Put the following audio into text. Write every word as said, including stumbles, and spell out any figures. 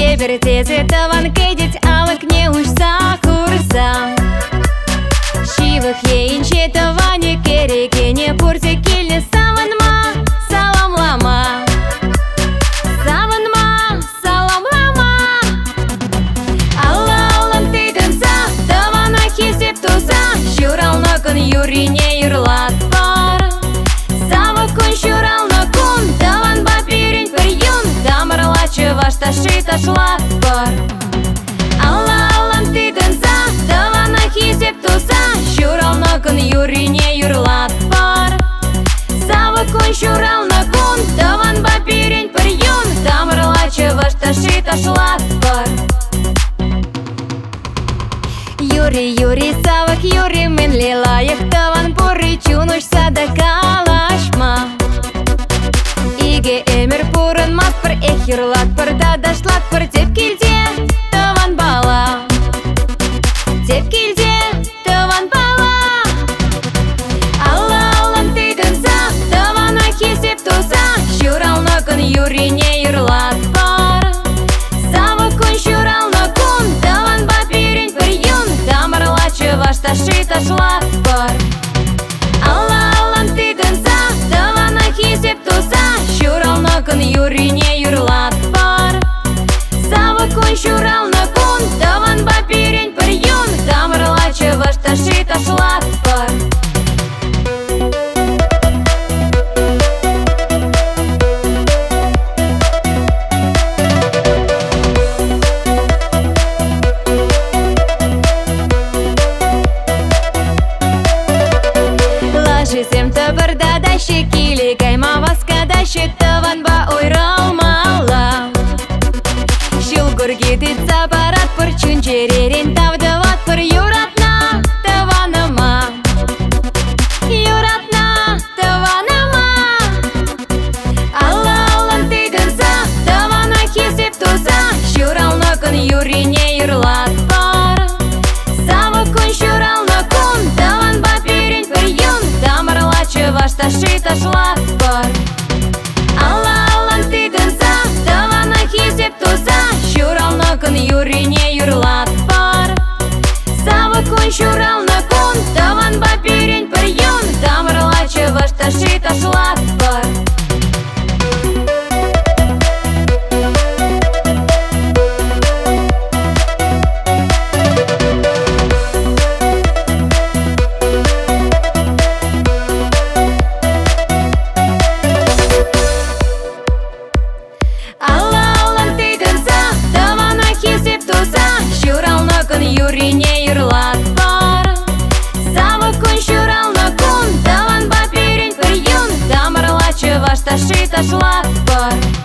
Чебертезе таван кедет алык не уж сакурса. Шивых ейнче таване кереке не пурте кельне саванма, салам лама. Саванма, салам лама. Алла аллам тейденса, тавана хесеп туза. Шурал након юрине юрлат пар. Сава кун шурал накун, таван бапирень перьюн. Тамарлаче вашта шита шлат пар. Алла аллам тейденса, тавана хесеп туза. Шурал након юрине юрлат пар. Сава кун шурал накун, таван бапирень перьюн. Тамрлаче вашта шита шлат пар. Юри, юри, савак, юри, мен лилаях таван пурри чунуш садакалашма. Иге эмер пурын маспыр эхирлат пыр дадашлат пыр тепкилде таван бала. Тепкилде таван бала. Алла аллам тейденса, тавана хесеп туза. Шурал након юрине юрлат пар. Сава кун шурал накун, таван бапирень перьюн. Тамрлаче вашта шита шлат пар. Алла аллам тейденса, тавана хесеп туза. Шурал након юрине юрлат пар. Сава кун шурал накун, таван бапирень перьюн. Тамрлаче вашта шита шлат пар. Лашисем табыр дадащи кили кайма васкадащи таван ба ойралмала. Шилгургидит забарат пыр чунчерерин тавдыват пыр юратна таваныма. Юратна таваныма. Алла аллам тейденса, тавана хесеп туза. Шурал након юрине юрлат пар. Сава кун шурал накун, таван бапирень перьюн. Тамрлаче вашта шита шлат пар. Алла аллам тейденса, тавана хесеп туза. Шурал након юрине юрлат пар. Сава кун шурал накун, таван бапирень перьюн. Тамрлаче вашта шита шлат пар. Шурал након юрине юрлат пар. Сава кун шурал накун, таван бапирень перьюн. Тамрлаче вашта шита шлат пар.